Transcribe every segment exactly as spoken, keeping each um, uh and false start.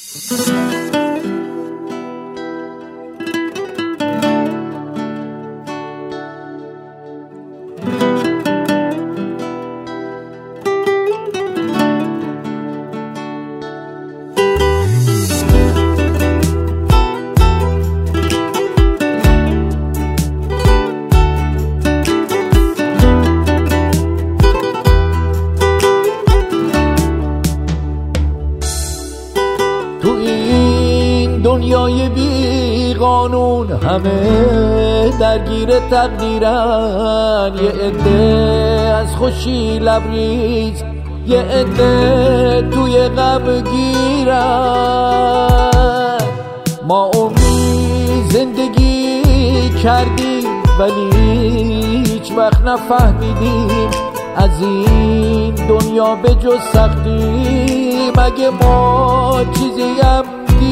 تو این دنیای بی قانون همه درگیر تقدیرن، یه عده از خوشی لبریز، یه عده توی غم گیرن. ما عمری زندگی کردیم ولی هیچ وقت نفهمیدیم از این دنیا به جز سختی مگه ما چیزی هم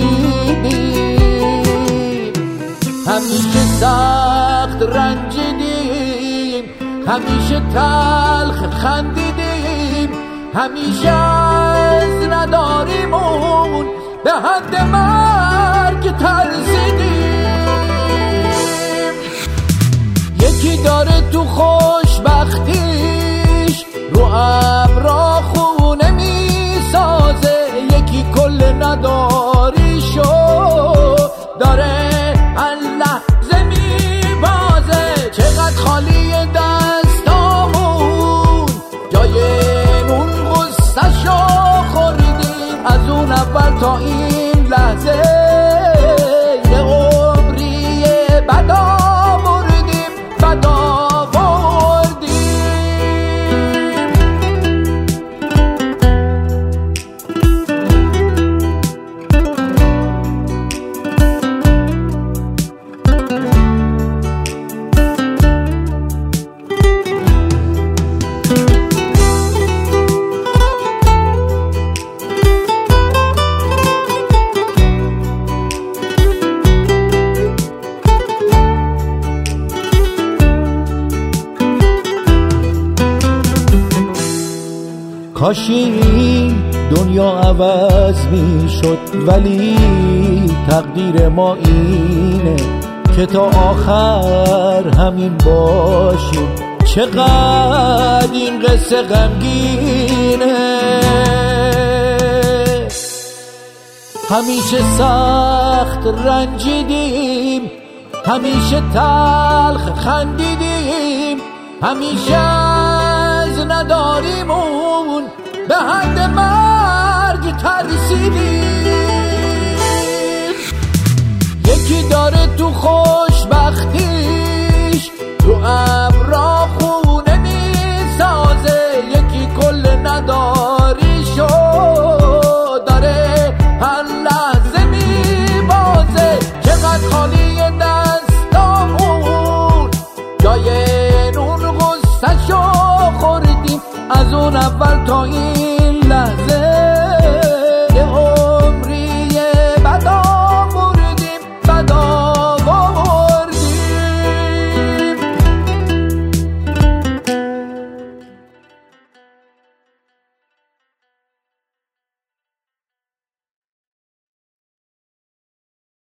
دیدیم. همیشه سخت رنجیدیم، همیشه تلخ خندیدیم، همیشه از نداریمون به حد مرگ ترسیدیم. یکی داره تو خوشبختیش رو ابرا خونه میسازه، یکی کل نداریشو داره هر لحظه میبازه. چقدر خالی دستامون جای اون غصه‌شو خوردیم، از اون اول تا این لحظه یه عمری بد آوردیم، بد آوردیم. کاشی دنیا عوض می شد ولی تقدیر ما اینه که تا آخر همین باشیم. چقدر این قصه غمگینه، همیشه سخت رنجیدیم، همیشه تلخ خندیدیم، همیشه از نداریمون به حد مرگ ترسیدیم. یکی داره تو خوشبختیش رو ابرا خونه میسازه، یکی کل نداریشو داره هر لحظه میبازه. چقدر خالی دستامون جای نون غصه‌شو خوردیم، از اون اول تا این